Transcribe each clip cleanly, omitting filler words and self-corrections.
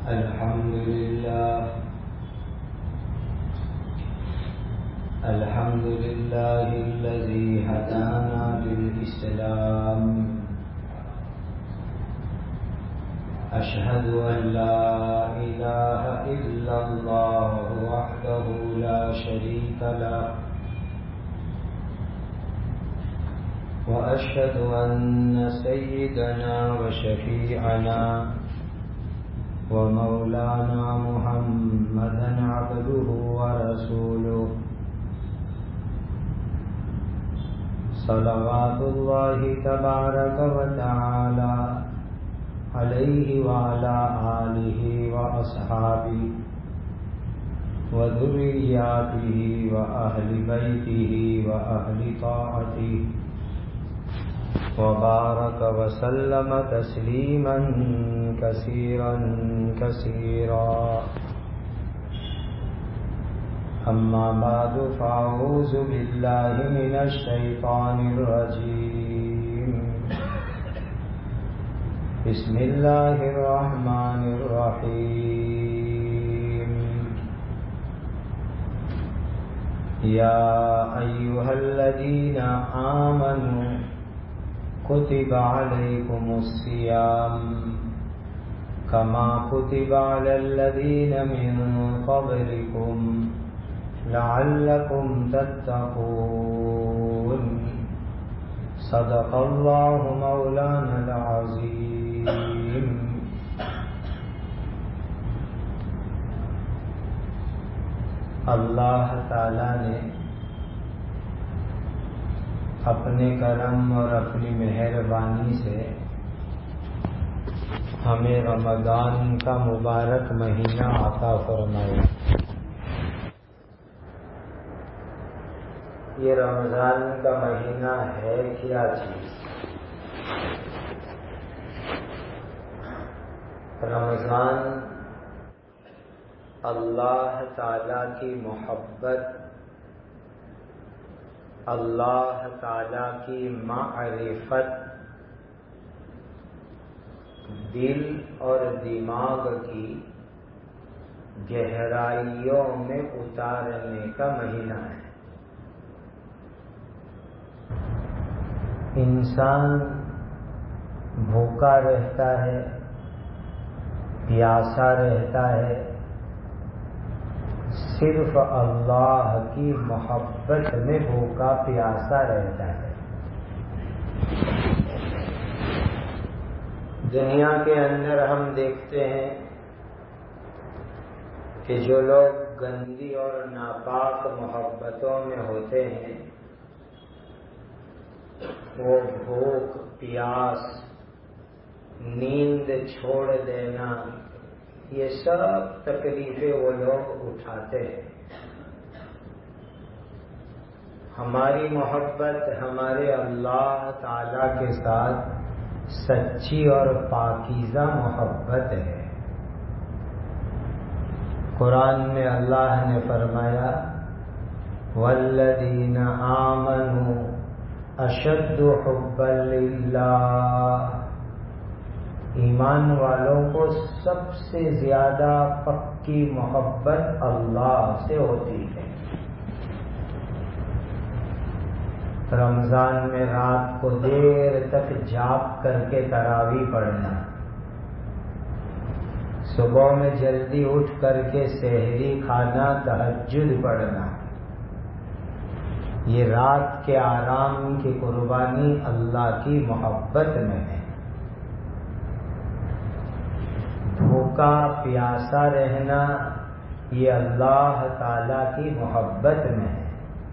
الحمد لله الذي هدانا للإسلام أشهد أن لا إله إلا الله وحده لا شريك له وأشهد أن سيدنا وشفيعنا ومولانا محمدا عبده ورسوله صلوات الله تبارك وتعالى عليه وعلى آله وأصحابه وذرياته وأهل بيته وأهل طاعته وبارك وسلم تسليما كثيرا كثيرا. أما بعد فأعوذ بالله من الشيطان الرجيم. بسم الله الرحمن الرحيم. يا أيها الذين آمنوا كتب عليكم الصيام كما كتب على الذين من قبلكم لعلكم تتقون. صدق الله مولانا العظيم. اللہ تعالی نے اپنے کرم اور اپنی مہربانی سے ہمیں رمضان کا مبارک مہینہ عطا فرمایا. یہ رمضان کا مہینہ ہے کیا چیز؟ رمضان اللہ تعالی کی محبت، اللہ تعالی کی معرفت دل اور دماغ کی گہرائیوں میں اتارنے کا مہینہ ہے. انسان بھوکا رہتا ہے، پیاسا رہتا ہے، صرف اللہ کی محبت میں بھوکا پیاسا رہتا ہے. دنیا کے اندر ہم دیکھتے ہیں کہ جو لوگ گندی اور ناپاک محبتوں میں ہوتے ہیں وہ بھوک، پیاس، نیند چھوڑ دینا، یہ سب تکلیفیں وہ لوگ اٹھاتے ہیں. ہماری محبت ہمارے اللہ تعالی کے ساتھ سچی اور پاکیزہ محبت ہے. قرآن میں اللہ نے فرمایا والذین آمنوا اشد حبا للہ. ایمان والوں کو سب سے زیادہ پکی محبت اللہ سے ہوتی ہے. رمضان میں رات کو دیر تک جاگ کر کے تراویح پڑھنا، صبح میں جلدی اٹھ کر کے سحری کھانا، تہجد پڑھنا، یہ رات کے آرام کی قربانی اللہ کی محبت میں ہے. بھوکا پیاسا رہنا یہ اللہ تعالی کی محبت میں ہے.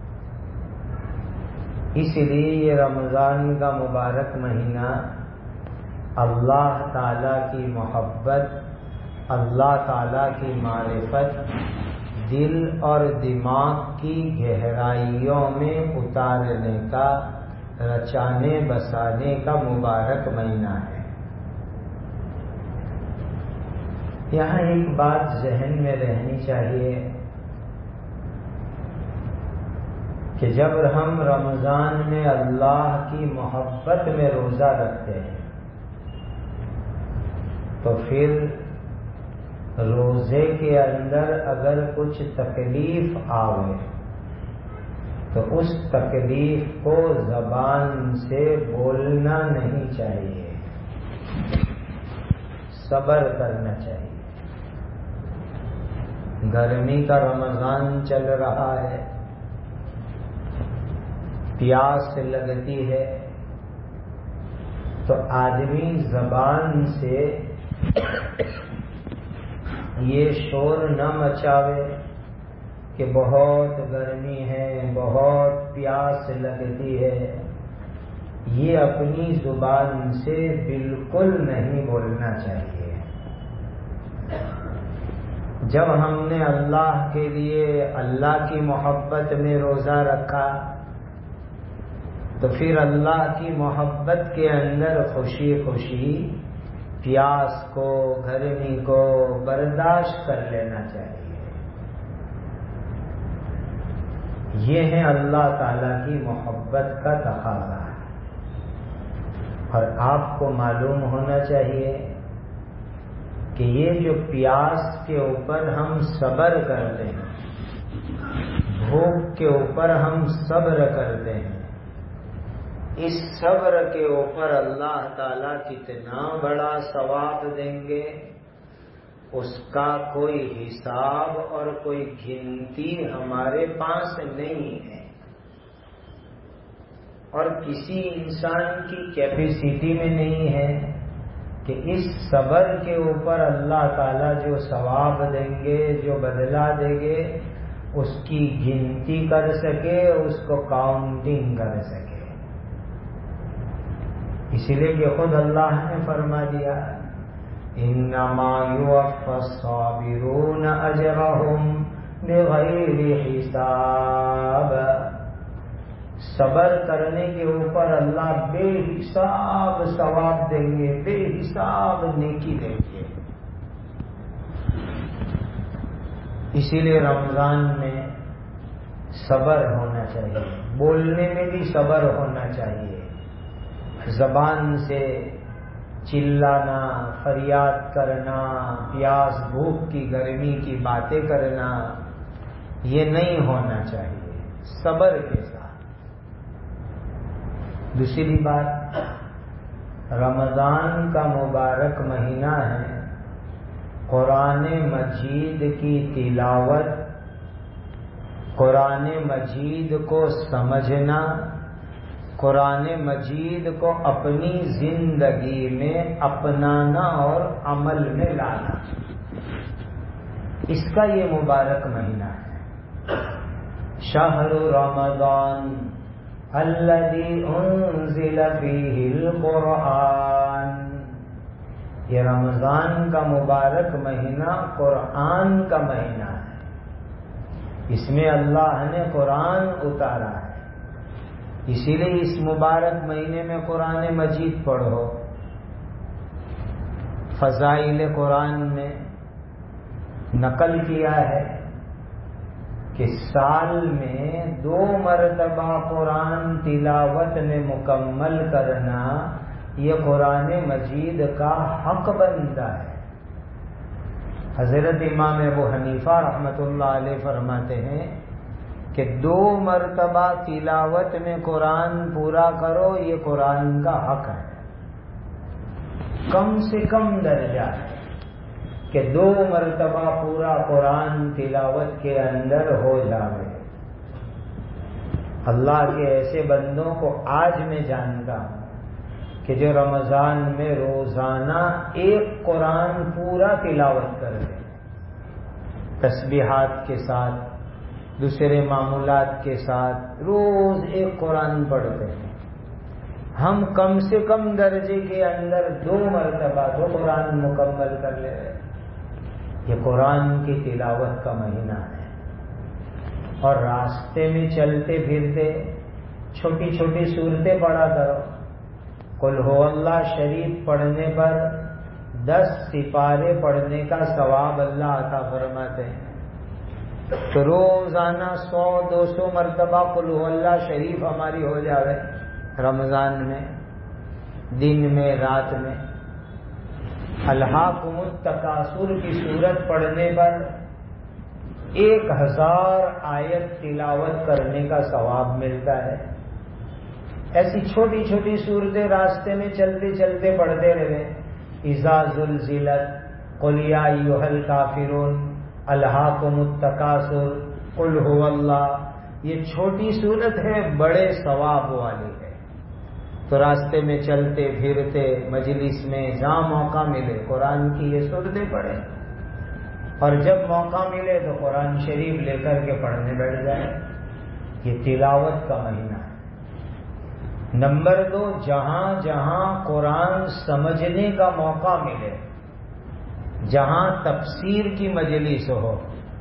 اس لیے یہ رمضان کا مبارک مہینہ اللہ تعالی کی محبت، اللہ تعالی کی معرفت دل اور دماغ کی گہرائیوں میں اتارنے کا، رچانے بسانے کا مبارک مہینہ ہے. یہاں ایک بات ذہن میں رہنی چاہیے کہ جب ہم رمضان میں اللہ کی محبت میں روزہ رکھتے ہیں تو پھر روزے کے اندر اگر کچھ تکلیف آوے تو اس تکلیف کو زبان سے بولنا نہیں چاہیے، صبر کرنا چاہیے۔ گرمی کا رمضان چل رہا ہے، پیاس لگتی ہے تو آدمی زبان سے یہ شور نہ مچاوے کہ بہت گرمی ہے، بہت پیاس لگتی ہے، یہ اپنی زبان سے بالکل نہیں بولنا چاہیے۔ جب ہم نے اللہ کے لیے اللہ کی محبت میں روزہ رکھا تو پھر اللہ کی محبت کے اندر خوشی خوشی پیاس کو، گرمی کو برداشت کر لینا چاہیے۔ یہ ہے اللہ تعالی کی محبت کا تقاضا ہے۔ اور آپ کو معلوم ہونا چاہیے کہ یہ جو پیاس کے اوپر ہم صبر کرتے ہیں، بھوک کے اوپر ہم صبر کرتے ہیں، اس صبر کے اوپر اللہ تعالیٰ کتنا بڑا ثواب دیں گے، اس کا کوئی حساب اور کوئی گنتی ہمارے پاس نہیں ہے، اور کسی انسان کی کیپیسٹی میں نہیں ہے کہ اس صبر کے اوپر اللہ تعالیٰ جو ثواب دیں گے، جو بدلہ دیں گے، اس کی گنتی کر سکے، اس کو کاؤنٹنگ کر سکے۔ اسی لیے کہ خود اللہ نے فرما دیا انما یوفی الصابرون اجرهم بغیر حساب، صبر کرنے کے اوپر اللہ بے حساب ثواب دیں گے، بے حساب نیکی دیں گے۔ اسی لیے رمضان میں صبر ہونا چاہیے، بولنے میں بھی صبر ہونا چاہیے، زبان سے چلانا، فریاد کرنا، پیاس بھوک کی گرمی کی باتیں کرنا، یہ نہیں ہونا چاہیے، صبر کے ساتھ۔ دوسری بات، رمضان کا مبارک مہینہ ہے، قرآن مجید کی تلاوت، قرآن مجید کو سمجھنا، قرآن مجید کو اپنی زندگی میں اپنانا اور عمل میں لانا، اس کا یہ مبارک مہینہ ہے۔ شہر رمضان الذی انزل فیہ القرآن، یہ رمضان کا مبارک مہینہ قرآن کا مہینہ ہے، اس میں اللہ نے قرآن اتارا ہے، اسی لیے اس مبارک مہینے میں قرآن مجید پڑھو۔ فضائل قرآن میں نقل کیا ہے کہ سال میں 2 مرتبہ قرآن تلاوت میں مکمل کرنا یہ قرآن مجید کا حق بنتا ہے۔ حضرت امام ابو حنیفہ رحمۃ اللہ علیہ فرماتے ہیں کہ 2 مرتبہ تلاوت میں قرآن پورا کرو، یہ قرآن کا حق ہے، کم سے کم درجہ ہے کہ 2 مرتبہ پورا قرآن تلاوت کے اندر ہو جاوے۔ اللہ کے ایسے بندوں کو آج میں جانتا ہوں کہ جو رمضان میں روزانہ 1 قرآن پورا تلاوت کرتے ہیں، تسبیحات کے ساتھ، دوسرے معمولات کے ساتھ، روز 1 قرآن پڑھتے ہیں۔ ہم کم سے کم درجے کے اندر 2 مرتبہ تو قرآن مکمل کر لے رہے۔ یہ قرآن کی تلاوت کا مہینہ ہے، اور راستے میں چلتے پھرتے چھوٹی چھوٹی صورتیں پڑھا کرو۔ قل هو اللہ شریف پڑھنے پر 10 سپارے پڑھنے کا ثواب اللہ عطا فرماتے ہیں، تو روزانہ 100-200 مرتبہ قل هو اللہ شریف ہماری ہو جاوے رمضان میں، دن میں رات میں۔ الہاکم التکاثر کی صورت پڑھنے پر 1000 آیت تلاوت کرنے کا ثواب ملتا ہے. ایسی چھوٹی چھوٹی صورتیں راستے میں چلتے چلتے پڑھتے رہے. اذا زلزلت، قل یا ایھا الکافرون، الہاکم التکاثر، قل ھو اللہ. یہ چھوٹی صورت ہے، بڑے ثواب والی ہے. تو راستے میں چلتے پھرتے مجلس میں جہاں موقع ملے قرآن کی یہ صورتیں پڑھیں، اور جب موقع ملے تو قرآن شریف لے کر کے پڑھنے بیٹھ جائیں. یہ تلاوت کا مہینہ ہے. نمبر 2، جہاں جہاں قرآن سمجھنے کا موقع ملے، جہاں تفسیر کی مجلس ہو،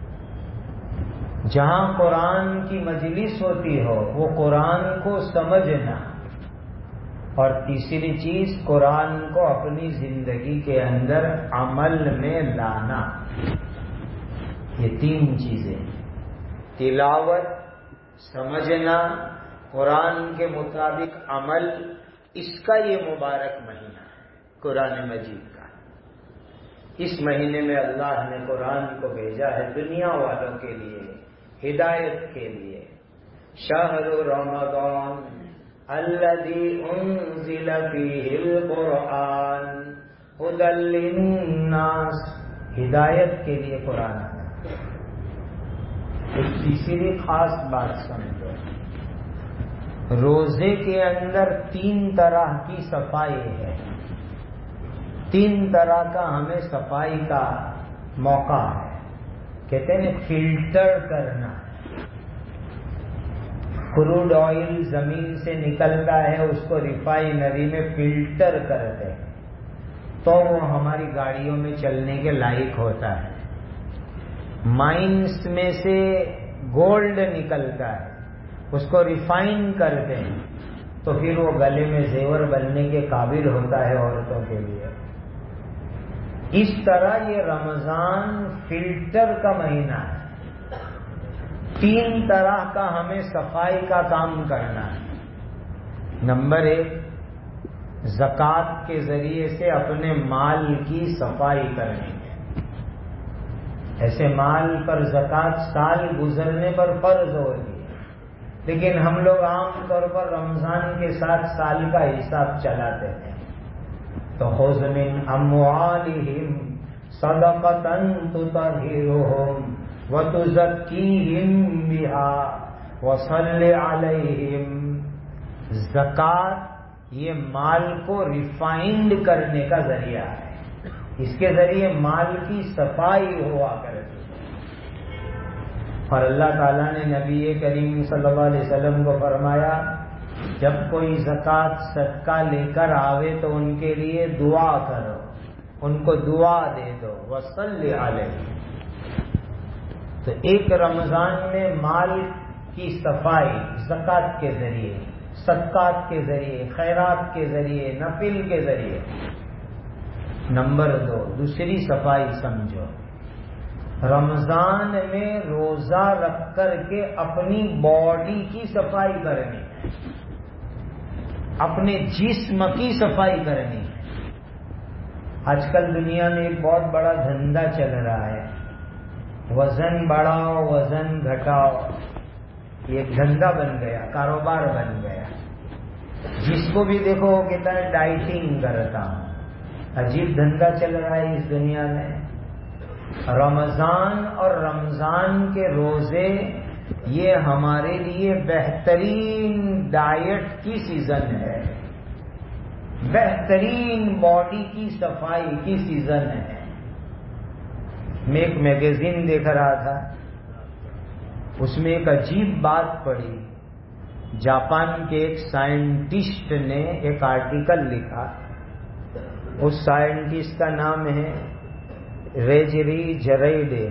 جہاں قرآن کی مجلس ہوتی ہو، وہ قرآن کو سمجھنا. اور تیسری چیز، قرآن کو اپنی زندگی کے اندر عمل میں لانا. یہ 3 چیزیں، تلاوت، سمجھنا، قرآن کے مطابق عمل، اس کا یہ مبارک مہینہ ہے قرآن مجید کا. اس مہینے میں اللہ نے قرآن کو بھیجا ہے دنیا والوں کے لیے، ہدایت کے لیے. شہر رمضان الذی انزل فیہ القرآن ھدی للناس، ہدایت کے لیے قرآن ہے. ایک تیسری خاص بات سمجھو، روزے کے اندر 3 طرح کی صفائی ہے. 3 طرح کا ہمیں صفائی کا موقع ہے. کہتے ہیں فلٹر کرنا. کروڈ آئل زمین سے نکلتا ہے، اس کو ریفائنری میں فلٹر کرتے ہیں تو وہ ہماری گاڑیوں میں چلنے کے لائق ہوتا ہے. مائنس میں سے گولڈ نکلتا ہے، اس کو ریفائن کرتے ہیں تو پھر وہ گلے میں زیور بننے کے قابل ہوتا ہے عورتوں کے لیے. اس طرح یہ رمضان فلٹر کا مہینہ ہے. 3 طرح کا ہمیں صفائی کا کام کرنا ہے. نمبر 1، زکوٰۃ کے ذریعے سے اپنے مال کی صفائی کرنی ہے. ایسے مال پر زکوٰۃ سال گزرنے پر فرض ہوتی ہے، لیکن ہم لوگ عام طور پر رمضان کے ساتھ سال کا حساب چلاتے ہیں. تو خذ من اموالہم صدقۃ تطہرھم وتزکیہم بہا وصل علیہم. زکوٰۃ یہ مال کو ریفائنڈ کرنے کا ذریعہ ہے، اس کے ذریعے مال کی صفائی ہوا کرتی ہے. اور اللہ تعالیٰ نے نبی کریم صلی اللہ علیہ وسلم کو فرمایا، جب کوئی زکوٰۃ صدقہ لے کر آوے تو ان کے لیے دعا کرو، ان کو دعا دے دو، وصلی علیہ. تو ایک رمضان میں مال کی صفائی زکوٰۃ کے ذریعے، صدقات کے ذریعے، خیرات کے ذریعے، نفل کے ذریعے. نمبر 2، دوسری صفائی سمجھو، رمضان میں روزہ رکھ کر کے اپنی باڈی کی صفائی کرنی ہے، اپنے جسم کی صفائی کرنی ہے. آج کل دنیا میں ایک بہت بڑا دھندا چل رہا ہے، وزن بڑھاؤ وزن گھٹاؤ. یہ ایک دھندا بن گیا، کاروبار بن گیا. جس کو بھی دیکھو وہ کہتا ہے ڈائٹنگ کرتا ہوں. عجیب دھندا چل رہا ہے اس دنیا میں. رمضان اور رمضان کے روزے یہ ہمارے لیے بہترین ڈائٹ کی سیزن ہے، بہترین باڈی کی صفائی کی سیزن ہے. میں ایک میگزین دیکھ رہا تھا، اس میں ایک عجیب بات پڑھی. جاپان کے ایک سائنٹسٹ نے ایک آرٹیکل لکھا. اس سائنٹسٹ کا نام ہے ریجری جریڈے.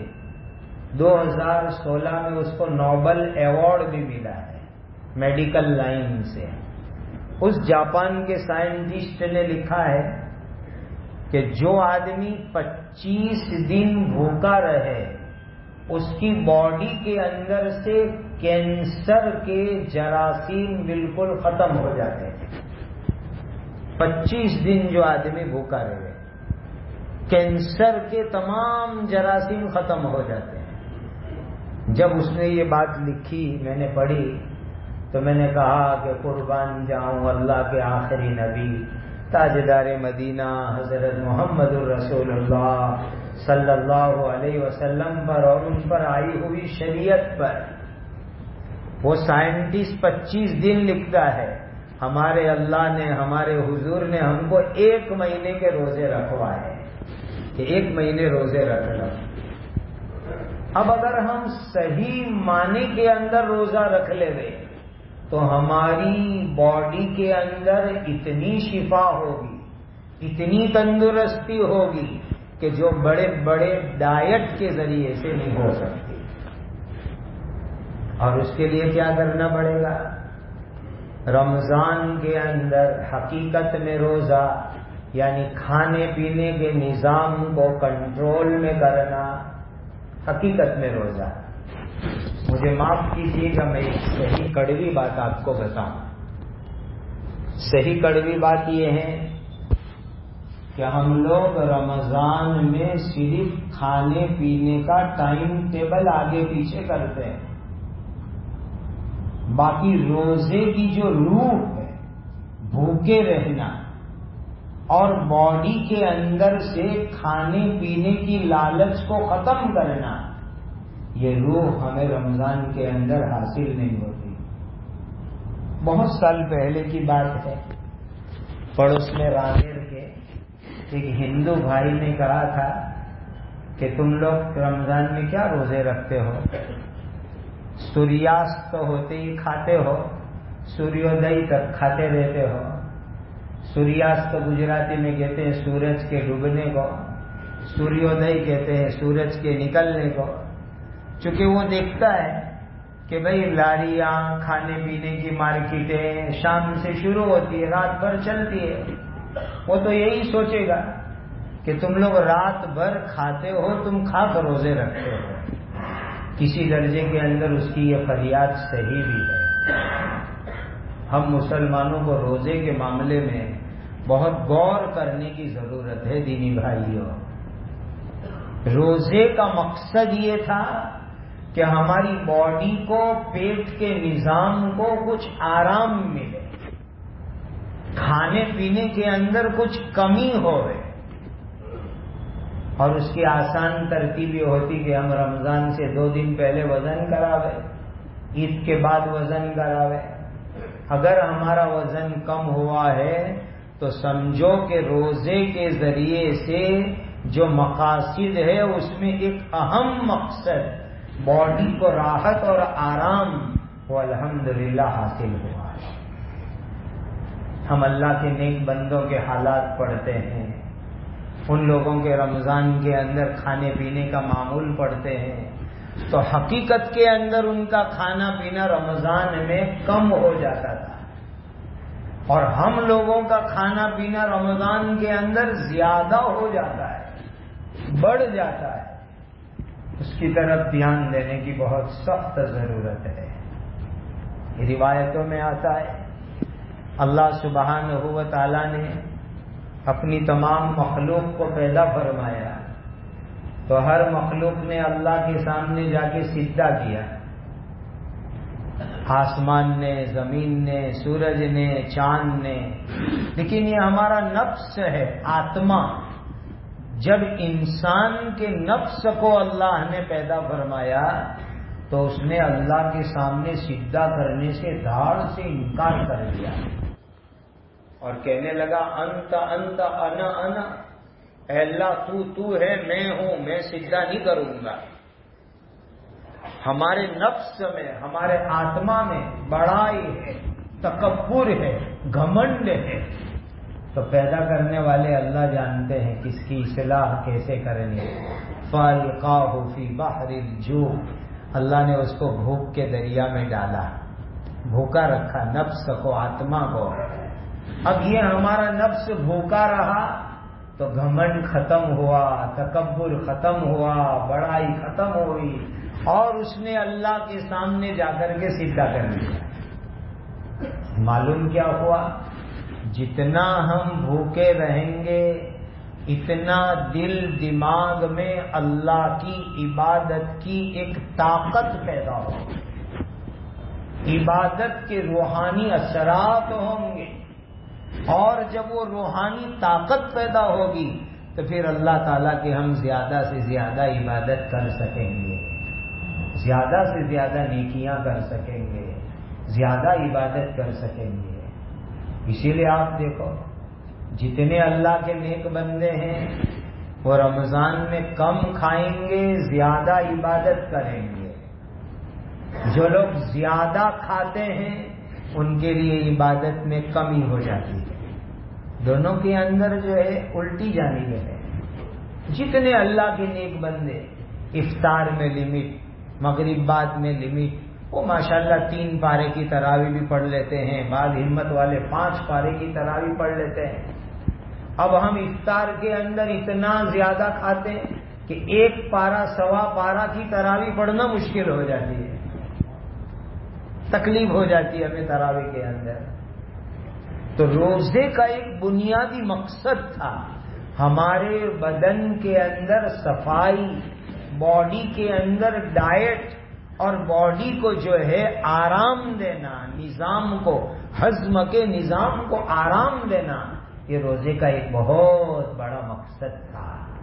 2016 میں اس کو نوبل ایوارڈ بھی ملا ہے میڈیکل لائن سے. اس جاپان کے سائنٹسٹ نے لکھا ہے کہ جو آدمی 25 دن بھوکا رہے اس کی باڈی کے اندر سے کینسر کے جراثیم بالکل ختم ہو جاتے ہیں. 25 دن جو آدمی بھوکا رہے. کینسر کے تمام جراثیم ختم ہو جاتے ہیں۔ جب اس نے یہ بات لکھی میں نے پڑھی تو میں نے کہا کہ قربان جاؤں اللہ کے آخری نبی تاجدار مدینہ حضرت محمد الرسول اللہ صلی اللہ علیہ وسلم پر اور ان پر آئی ہوئی شریعت پر۔ وہ سائنٹسٹ 25 دن لکھتا ہے، ہمارے اللہ نے، ہمارے حضور نے ہم کو 1 مہینے کے روزے رکھوائے کہ 1 مہینے روزے رکھ لو۔ اب اگر ہم صحیح معنی کے اندر روزہ رکھ لے گئے تو ہماری باڈی کے اندر اتنی شفا ہوگی، اتنی تندرستی ہوگی کہ جو بڑے بڑے ڈائٹ کے ذریعے سے نہیں ہو سکتی۔ اور اس کے لیے کیا کرنا پڑے گا؟ رمضان کے اندر حقیقت میں روزہ یعنی کھانے پینے کے نظام کو کنٹرول میں کرنا، حقیقت میں روزہ۔ مجھے معاف کیجیے گا، میں ایک صحیح کڑوی بات آپ کو بتاؤں۔ صحیح کڑوی بات یہ ہے کہ ہم لوگ رمضان میں صرف کھانے پینے کا ٹائم ٹیبل آگے پیچھے کرتے ہیں، باقی روزے کی جو روح ہے، بھوکے رہنا اور باڈی کے اندر سے کھانے پینے کی لالچ کو ختم کرنا، یہ روح ہمیں رمضان کے اندر حاصل نہیں ہوتی۔ بہت سال پہلے کی بات ہے، پڑوس میں رانیر کے ایک ہندو بھائی نے کہا تھا کہ تم لوگ رمضان میں کیا روزے رکھتے ہو؟ سوریاست ہوتے ہی کھاتے ہو، سوریودئی تک کھاتے رہتے ہو۔ سوریاست گجراتی میں کہتے ہیں سورج کے ڈوبنے کو، سوریودئی کہتے ہیں سورج کے نکلنے کو۔ چونکہ وہ دیکھتا ہے کہ بھئی لاریاں، کھانے پینے کی مارکیٹیں شام سے شروع ہوتی ہے، رات بھر چلتی ہے، وہ تو یہی سوچے گا کہ تم لوگ رات بھر کھاتے ہو، تم کھا کر روزے رکھتے ہو۔ کسی درجے کے اندر اس کی یہ فریاد صحیح بھی ہے۔ ہم مسلمانوں کو روزے کے معاملے میں بہت غور کرنے کی ضرورت ہے دینی بھائیوں۔ روزے کا مقصد یہ تھا کہ ہماری باڈی کو، پیٹ کے نظام کو کچھ آرام ملے، کھانے پینے کے اندر کچھ کمی ہوئے، اور اس کی آسان ترتیب یہ ہوتی کہ ہم رمضان سے 2 دن پہلے وزن کراوے، عید کے بعد وزن کراوے۔ اگر ہمارا وزن کم ہوا ہے تو سمجھو کہ روزے کے ذریعے سے جو مقاصد ہے اس میں ایک اہم مقصد باڈی کو راحت اور آرام وہ الحمدللہ حاصل ہوا ہے۔ ہم اللہ کے نیک بندوں کے حالات پڑھتے ہیں، ان لوگوں کے رمضان کے اندر کھانے پینے کا معمول پڑھتے ہیں تو حقیقت کے اندر ان کا کھانا پینا رمضان میں کم ہو جاتا تھا، اور ہم لوگوں کا کھانا پینا رمضان کے اندر زیادہ ہو جاتا ہے، بڑھ جاتا ہے۔ اس کی طرف دھیان دینے کی بہت سخت ضرورت ہے۔ روایتوں میں آتا ہے اللہ سبحانہ و تعالی نے اپنی تمام مخلوق کو پیدا فرمایا تو ہر مخلوق نے اللہ کے سامنے جا کے سجدہ کیا، آسمان نے، زمین نے، سورج نے، چاند نے۔ لیکن یہ ہمارا نفس ہے، آتما، جب انسان کے نفس کو اللہ نے پیدا فرمایا تو اس نے اللہ کے سامنے سجدہ کرنے سے دھاڑ سے انکار کر دیا اور کہنے لگا انت انت انا انا، اے اللہ تو ہے، میں ہوں، میں سجدہ نہیں کروں گا۔ ہمارے نفس میں، ہمارے آتما میں بڑائی ہے، تکبر ہے، گھمنڈ ہے، تو پیدا کرنے والے اللہ جانتے ہیں کس کی اصلاح کیسے کرنی ہے۔ فَأَلْقَاهُ فِي بَحْرِ الْجُوعِ، اللہ نے اس کو بھوک کے دریا میں ڈالا، بھوکا رکھا نفس کو، آتما کو۔ اب یہ ہمارا نفس بھوکا رہا تو گھمنڈ ختم ہوا، تکبر ختم ہوا، بڑائی ختم ہوئی، اور اس نے اللہ کے سامنے جا کر کے سجدہ کر دیا۔ معلوم کیا ہوا؟ جتنا ہم بھوکے رہیں گے اتنا دل دماغ میں اللہ کی عبادت کی ایک طاقت پیدا ہوگی، عبادت کے روحانی اثرات ہوں گے، اور جب وہ روحانی طاقت پیدا ہوگی تو پھر اللہ تعالیٰ کے ہم زیادہ سے زیادہ عبادت کر سکیں گے، زیادہ سے زیادہ نیکیاں کر سکیں گے، زیادہ عبادت کر سکیں گے۔ اسی لیے آپ دیکھو جتنے اللہ کے نیک بندے ہیں وہ رمضان میں کم کھائیں گے، زیادہ عبادت کریں گے۔ جو لوگ زیادہ کھاتے ہیں ان کے لیے عبادت میں کمی ہو جاتی ہے۔ دونوں کے اندر جو ہے الٹی جانب ہے۔ جتنے اللہ کے نیک بندے افطار میں لمٹ، مغرب بعد میں لمٹ، وہ ماشاءاللہ 3 پارے کی تراویح بھی پڑھ لیتے ہیں، بعض ہمت والے 5 پارے کی تراویح پڑھ لیتے ہیں۔ اب ہم افطار کے اندر اتنا زیادہ کھاتے ہیں کہ 1 پارا سوا پارا کی تراویح پڑھنا مشکل ہو جاتی ہے، تکلیف ہو جاتی ہے ہمیں تراویح کے اندر۔ تو روزے کا ایک بنیادی مقصد تھا ہمارے بدن کے اندر صفائی، باڈی کے اندر ڈائٹ، اور باڈی کو جو ہے آرام دینا، نظام کو، ہضم کے نظام کو آرام دینا، یہ روزے کا ایک بہت بڑا مقصد تھا۔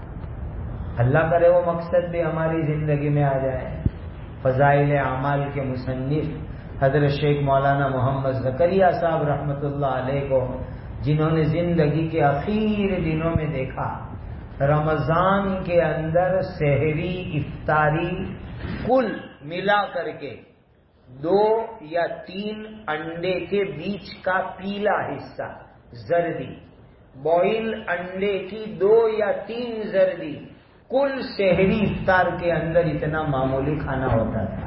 اللہ کرے وہ مقصد بھی ہماری زندگی میں آ جائے۔ فضائل اعمال کے مصنف حضرت شیخ مولانا محمد زکریا صاحب رحمۃ اللہ علیہ کو، جنہوں نے زندگی کے اخیر دنوں میں دیکھا رمضان کے اندر سحری افطاری کل ملا کر کے 2 یا 3 انڈے کے بیچ کا پیلا حصہ زردی، بوائل انڈے کی 2 یا 3 زردی، کل سحری افطار کے اندر اتنا معمولی کھانا ہوتا تھا۔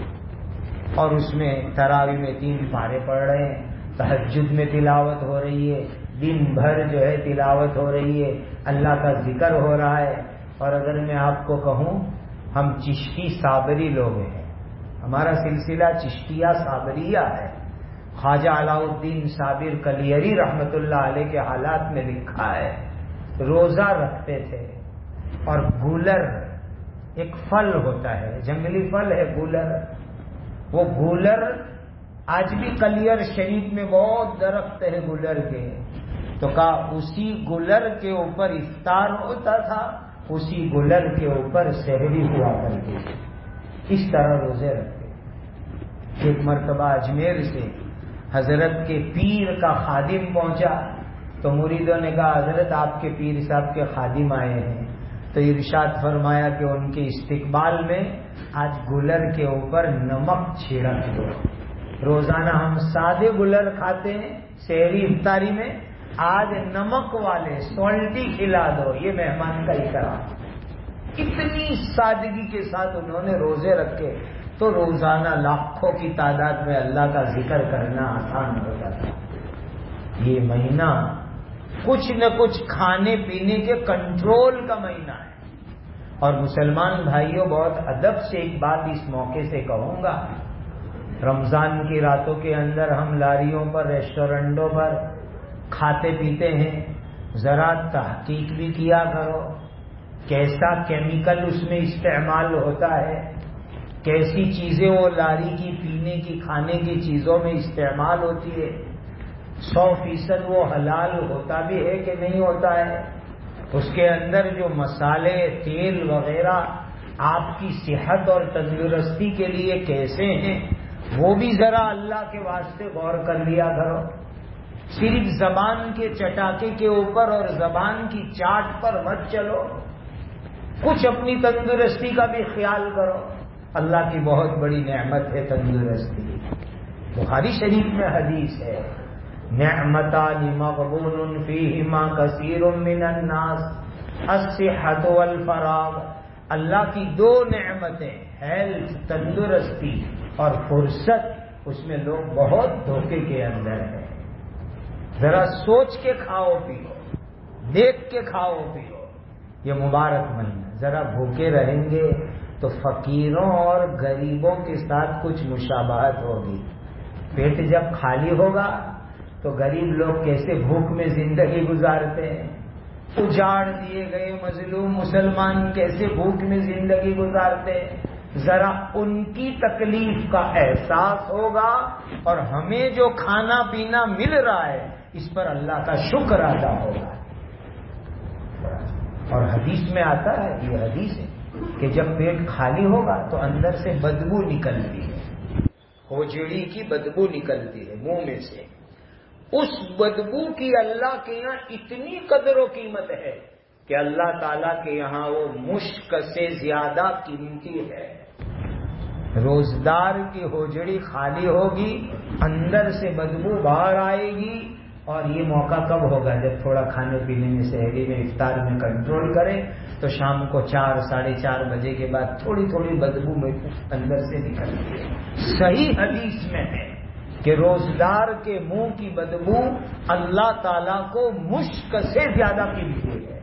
اور اس میں تراویح میں 3 پارے پڑھ رہے ہیں، تہجد میں تلاوت ہو رہی ہے، دن بھر جو ہے تلاوت ہو رہی ہے، اللہ کا ذکر ہو رہا ہے۔ اور اگر میں آپ کو کہوں ہم چشتی صابری لوگ ہیں، ہمارا سلسلہ چشتیہ صابریہ ہے۔ خواجہ علاء الدین صابر کلیری رحمت اللہ علیہ کے حالات میں لکھا ہے روزہ رکھتے تھے، اور گولر ایک پھل ہوتا ہے، جنگلی پھل ہے گولر، وہ گولر آج بھی کلیر شریف میں بہت درخت ہے گولر کے، تو کہا اسی گولر کے اوپر افطار ہوتا تھا، اسی گولر کے اوپر سحری ہوا کرتی تھی، اس طرح روزے رکھتے۔ ایک مرتبہ اجمیر سے حضرت کے پیر کا خادم پہنچا تو مریدوں نے کہا حضرت آپ کے پیر صاحب کے خادم آئے ہیں، تو ارشاد فرمایا کہ ان کے استقبال میں آج گولر کے اوپر نمک چھڑک دو۔ روزانہ ہم سادے گولر کھاتے ہیں سحری افطاری میں، آج نمک والے سالٹی کھلا دو، یہ مہمان کا اکرام۔ اتنی سادگی کے ساتھ انہوں نے روزے رکھے تو روزانہ لاکھوں کی تعداد میں اللہ کا ذکر کرنا آسان ہوتا تھا۔ یہ مہینہ کچھ نہ کچھ کھانے پینے کے کنٹرول کا مہینہ ہے۔ اور مسلمان بھائیوں، بہت ادب سے ایک بات اس موقع سے کہوں گا، رمضان کی راتوں کے اندر ہم لاریوں پر، ریسٹورنٹوں پر کھاتے پیتے ہیں، ذرا تحقیق بھی کیا کرو کیسا کیمیکل اس میں استعمال ہوتا ہے، کیسی چیزیں وہ لاری کی، پینے کی، کھانے کی چیزوں میں استعمال ہوتی ہے، 100% وہ حلال ہوتا بھی ہے کہ نہیں ہوتا ہے، اس کے اندر جو مسالے، تیل وغیرہ آپ کی صحت اور تندرستی کے لیے کیسے ہیں، وہ بھی ذرا اللہ کے واسطے غور کر لیا کرو۔ صرف زبان کے چٹاکے کے اوپر اور زبان کی چاٹ پر مت چلو، کچھ اپنی تندرستی کا بھی خیال کرو۔ اللہ کی بہت بڑی نعمت ہے تندرستی۔ بخاری شریف میں حدیث ہے، نعمتان مغبون فیہما کثیر من الناس، الصحۃ والفراغ۔ اللہ کی 2 نعمتیں، ہیلتھ تندرستی اور فرصت، اس میں لوگ بہت دھوکے کے اندر ہیں۔ ذرا سوچ کے کھاؤ پیو، دیکھ کے کھاؤ پیو، یہ مبارک مہینہ۔ ذرا بھوکے رہیں گے تو فقیروں اور غریبوں کے ساتھ کچھ مشابہت ہوگی۔ پیٹ جب خالی ہوگا تو غریب لوگ کیسے بھوک میں زندگی گزارتے ہیں، اجاڑ دیے گئے مظلوم مسلمان کیسے بھوک میں زندگی گزارتے، ذرا ان کی تکلیف کا احساس ہوگا اور ہمیں جو کھانا پینا مل رہا ہے اس پر اللہ کا شکر ادا ہوگا۔ اور حدیث میں آتا ہے، یہ حدیث ہے کہ جب پیٹ خالی ہوگا تو اندر سے بدبو نکلتی ہے، ہوجڑی کی بدبو نکلتی ہے منہ میں سے، اس بدبو کی اللہ کے یہاں اتنی قدر و قیمت ہے کہ اللہ تعالیٰ کے یہاں وہ مشک سے زیادہ قیمتی ہے۔ روزدار کی ہوجڑی خالی ہوگی، اندر سے بدبو باہر آئے گی، اور یہ موقع کب ہوگا؟ جب تھوڑا کھانے پینے میں، سحری میں، افطار میں کنٹرول کرے تو شام کو 4 ساڑھے 4 بجے کے بعد تھوڑی تھوڑی بدبو میں اندر سے نکلتی ہے۔ صحیح حدیث میں ہے کہ روزدار کے منہ کی بدبو اللہ تعالیٰ کو مشک سے زیادہ قیمتی ہے۔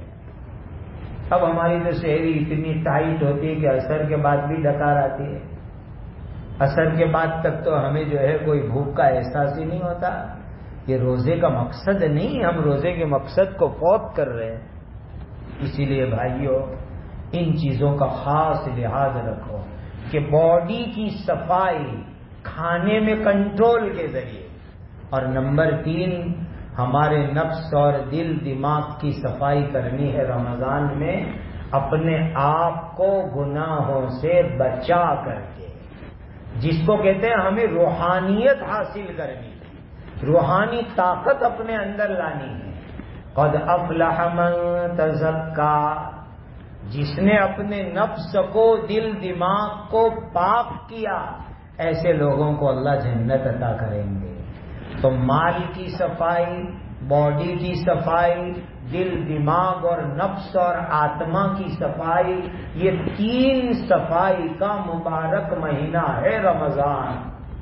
اب ہماری تو سحری اتنی ٹائٹ ہوتی ہے کہ عصر کے بعد بھی ڈکار آتی ہے، عصر کے بعد تک تو ہمیں جو ہے کوئی بھوک کا احساس ہی نہیں ہوتا۔ یہ روزے کا مقصد نہیں، ہم روزے کے مقصد کو فوت کر رہے ہیں۔ اسی لیے بھائیوں، ان چیزوں کا خاص لحاظ رکھو کہ باڈی کی صفائی کھانے میں کنٹرول کے ذریعے، اور نمبر 3 ہمارے نفس اور دل دماغ کی صفائی کرنی ہے رمضان میں، اپنے آپ کو گناہوں سے بچا کر کے، جس کو کہتے ہیں ہمیں روحانیت حاصل کرنی ہے، روحانی طاقت اپنے اندر لانی ہے۔ قد افلح من تزکا، جس نے اپنے نفس کو، دل دماغ کو پاک کیا، ایسے لوگوں کو اللہ جنت عطا کریں گے۔ تو مال کی صفائی، باڈی کی صفائی، دل دماغ اور نفس اور آتما کی صفائی، یہ 3 صفائی کا مبارک مہینہ ہے رمضان۔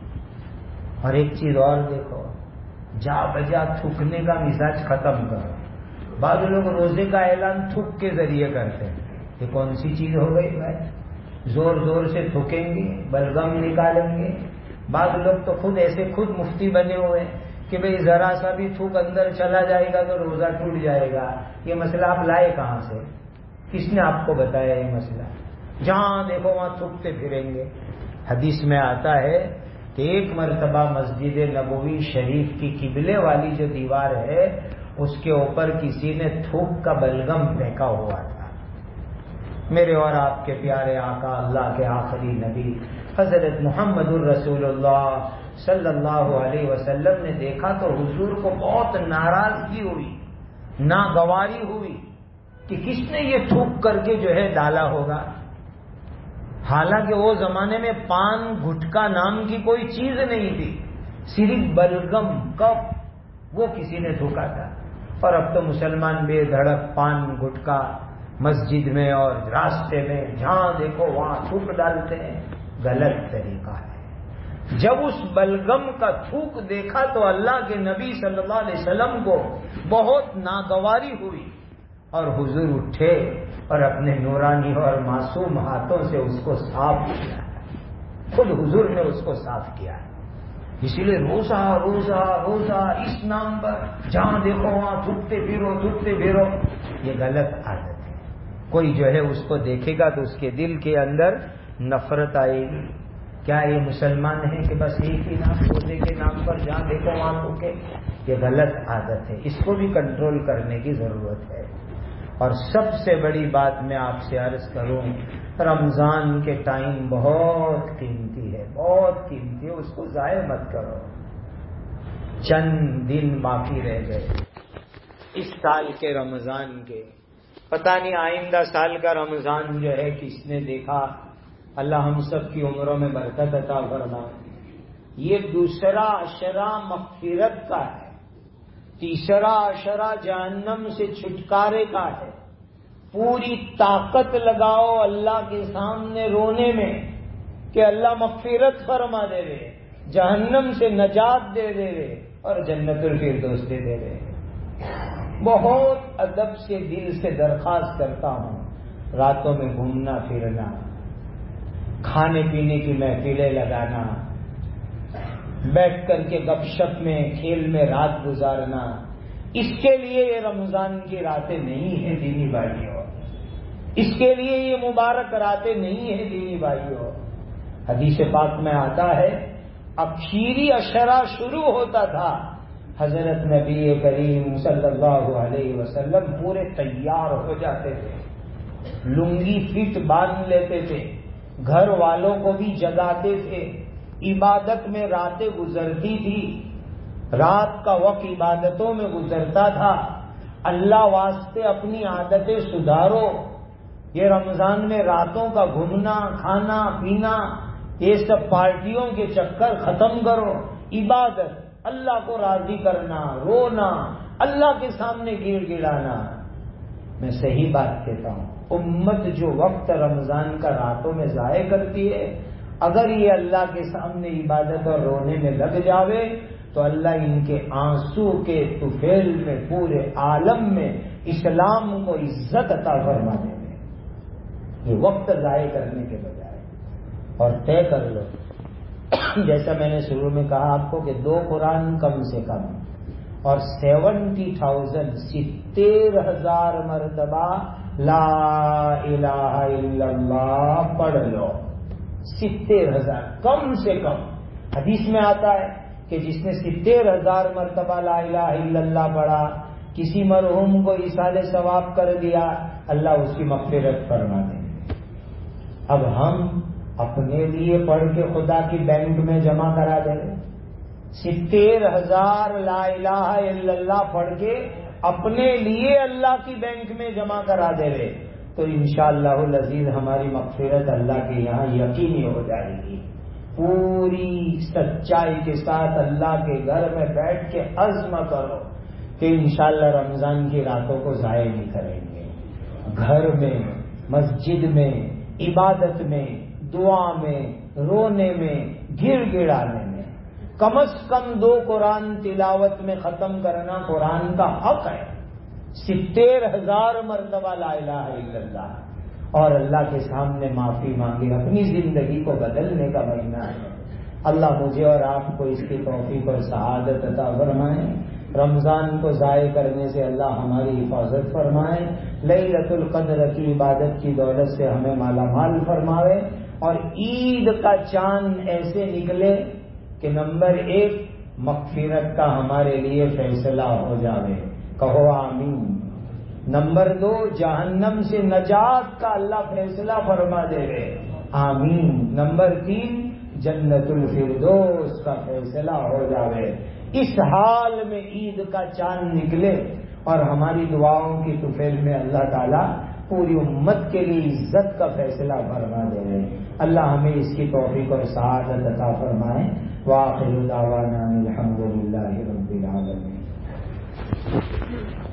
اور ایک چیز اور دیکھو، جا بجا تھوکنے کا مزاج ختم کرو۔ بعض لوگ روزے کا اعلان تھوک کے ذریعے کرتے ہیں، یہ کون سی چیز ہو گئی بھائی؟ زور زور سے تھوکیں گے، بلغم نکالیں گے۔ بعض لوگ تو خود مفتی بنے ہوئے ہیں کہ بھئی ذرا سا بھی تھوک اندر چلا جائے گا تو روزہ ٹوٹ جائے گا۔ یہ مسئلہ آپ لائے کہاں سے؟ کس نے آپ کو بتایا یہ مسئلہ؟ جہاں دیکھو وہاں تھوکتے پھریں گے۔ حدیث میں آتا ہے کہ ایک مرتبہ مسجد نبوی شریف کی قبلے والی جو دیوار ہے اس کے اوپر کسی نے تھوک کا بلغم پھینکا ہوا تھا۔ میرے اور آپ کے پیارے آقا، اللہ کے آخری نبی حضرت محمد الرسول اللہ صلی اللہ علیہ وسلم نے دیکھا تو حضور کو بہت ناراضگی ہوئی، ناگواری ہوئی کہ کس نے یہ تھوک کر کے جو ہے ڈالا ہوگا۔ حالانکہ وہ زمانے میں پان گٹکا نام کی کوئی چیز نہیں تھی، صرف بلغم کپ وہ کسی نے تھوکا تھا۔ اور اب تو مسلمان بے دھڑک پان گٹکا مسجد میں اور راستے میں جہاں دیکھو وہاں تھوک ڈالتے ہیں، غلط طریقہ ہے۔ جب اس بلغم کا تھوک دیکھا تو اللہ کے نبی صلی اللہ علیہ وسلم کو بہت ناگواری ہوئی، اور حضور اٹھے اور اپنے نورانی اور معصوم ہاتھوں سے اس کو صاف کیا، خود حضور نے اس کو صاف کیا۔ اسی لیے روزہ روزہ روزہ اس نام پر جہاں دیکھو وہاں تھوکتے پھرو، یہ غلط عادت ہے۔ کوئی جو ہے اس کو دیکھے گا تو اس کے دل کے اندر نفرت آئے گی۔ کیا یہ مسلمان ہے کہ بس ایک ہی نام، روزے کے نام پر جہاں دیکھو وہاں تھوکے؟ یہ غلط عادت ہے، اس کو بھی کنٹرول کرنے کی ضرورت ہے۔ اور سب سے بڑی بات میں آپ سے عرض کروں، رمضان کے ٹائم بہت قیمتی ہے، بہت قیمتی ہے، اس کو ضائع مت کرو۔ چند دن باقی رہ گئے اس سال کے رمضان کے، پتہ نہیں آئندہ سال کا رمضان جو ہے کس نے دیکھا۔ اللہ ہم سب کی عمروں میں برکت عطا فرمائے۔ یہ دوسرا عشرہ مغفرت کا ہے، تیسرا عشرہ جہنم سے چھٹکارے کا ہے۔ پوری طاقت لگاؤ اللہ کے سامنے رونے میں کہ اللہ مغفرت فرما دے رہے، جہنم سے نجات دے دے رہے اور جنت الفردوس دے دے رہے۔ بہت ادب سے دل سے درخواست کرتا ہوں، راتوں میں گھومنا پھرنا، کھانے پینے کی محفلیں لگانا، بیٹھ کر کے گپ شپ میں کھیل میں رات گزارنا، اس کے لیے یہ رمضان کی راتیں نہیں ہیں دینی بھائیوں، اس کے لیے یہ مبارک راتیں نہیں ہیں دینی بھائیوں۔ حدیث پاک میں آتا ہے اخیری عشرہ شروع ہوتا تھا، حضرت نبی کریم صلی اللہ علیہ وسلم پورے تیار ہو جاتے تھے، لنگی فٹ باندھ لیتے تھے، گھر والوں کو بھی جگاتے تھے، عبادت میں راتیں گزرتی تھی، رات کا وقت عبادتوں میں گزرتا تھا۔ اللہ واسطے اپنی عادتیں سدھارو، یہ رمضان میں راتوں کا گھومنا کھانا پینا یہ سب پارٹیوں کے چکر ختم کرو، عبادت، اللہ کو راضی کرنا، رونا، اللہ کے سامنے گڑ گڑانا۔ میں صحیح بات کہتا ہوں، امت جو وقت رمضان کا راتوں میں ضائع کرتی ہے، اگر یہ اللہ کے سامنے عبادت اور رونے میں لگ جاوے تو اللہ ان کے آنسو کے طفیل میں پورے عالم میں اسلام کو عزت عطا فرما دے گے، یہ وقت ضائع کرنے کے بجائے۔ اور طے کر لو، جیسا میں نے شروع میں کہا آپ کو کہ 2 قرآن کم سے کم اور 70,000 70,000 مرتبہ لا الہ الا اللہ پڑھ لو، 70,000 کم سے کم۔ حدیث میں آتا ہے کہ جس نے 70,000 مرتبہ لا الہ الا اللہ پڑھا، کسی مرحوم کو ایصال ثواب کر دیا، اللہ اس کی مغفرت فرما دیں گے۔ اب ہم اپنے لیے پڑھ کے خدا کی بینک میں جمع کرا دیں، 70,000 لا الہ الا اللہ پڑھ کے اپنے لیے اللہ کی بینک میں جمع کرا دے رہے تو انشاءاللہ العزیز ہماری مغفرت اللہ کے یہاں یقینی ہو جائے گی۔ پوری سچائی کے ساتھ اللہ کے گھر میں بیٹھ کے عزم کرو کہ انشاءاللہ رمضان کی راتوں کو ضائع نہیں کریں گے، گھر میں، مسجد میں، عبادت میں، دعا میں، رونے میں، گڑ گڑانے میں، کم از کم 2 قرآن تلاوت میں ختم کرنا قرآن کا حق ہے۔ 70,000 مرتبہ لا الہ الا اللہ اور اللہ کے سامنے معافی مانگے، اپنی زندگی کو بدلنے کا مہینہ ہے۔ اللہ مجھے اور آپ کو اس کی توفیق اور سعادت عطا فرمائے، رمضان کو ضائع کرنے سے اللہ ہماری حفاظت فرمائے، لیلۃ القدر کی عبادت کی دولت سے ہمیں مالا مال فرمائے، اور عید کا چاند ایسے نکلے کہ نمبر 1 مغفرت کا ہمارے لیے فیصلہ ہو جاوے، کہو آمین۔ نمبر 2 جہنم سے نجات کا اللہ فیصلہ فرما دے رہے، آمین۔ نمبر 3 جنت الفردوس کا فیصلہ ہو جاوے۔ اس حال میں عید کا چاند نکلے اور ہماری دعاؤں کی طفیل میں اللہ تعالیٰ پوری امت کے لیے عزت کا فیصلہ فرما دے رہے، اللہ ہمیں اس کی توفیق اور سعادت عطا فرمائے۔ وآخر دعوانا الحمد للہ رب العالمین۔